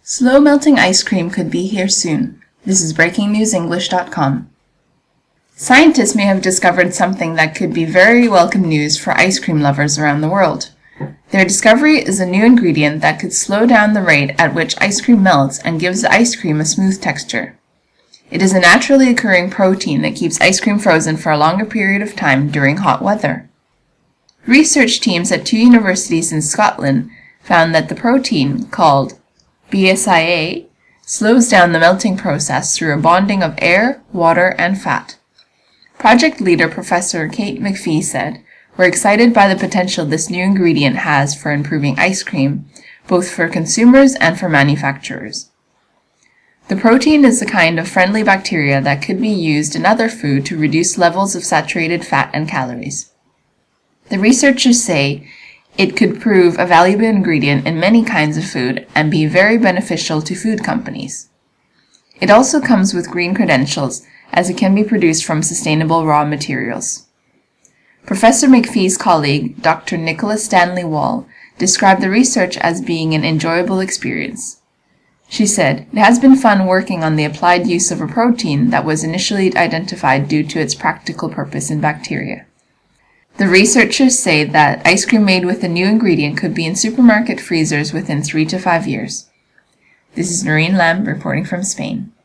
Slow melting ice cream could be here soon. This is BreakingNewsEnglish.com. Scientists may have discovered something that could be very welcome news for ice cream lovers around the world. Their discovery is a new ingredient that could slow down the rate at which ice cream melts and gives the ice cream a smooth texture. It is a naturally occurring protein that keeps ice cream frozen for a longer period of time during hot weather. Research teams at 2 universities in Scotland found that the protein, called BSIA, slows down the melting process through a bonding of air, water, and fat. Project leader Professor Kate McPhee said, "We're excited by the potential this new ingredient has for improving ice cream, both for consumers and for manufacturers." The protein is the kind of friendly bacteria that could be used in other food to reduce levels of saturated fat and calories. The researchers say it could prove a valuable ingredient in many kinds of food and be very beneficial to food companies. It also comes with green credentials, as it can be produced from sustainable raw materials. Professor McPhee's colleague, Dr. Nicholas Stanley Wall, described the research as being an enjoyable experience. She said, "It has been fun working on the applied use of a protein that was initially identified due to its practical purpose in bacteria." The researchers say that ice cream made with a new ingredient could be in supermarket freezers within 3 to 5 years. This is Noreen Lamb reporting from Spain.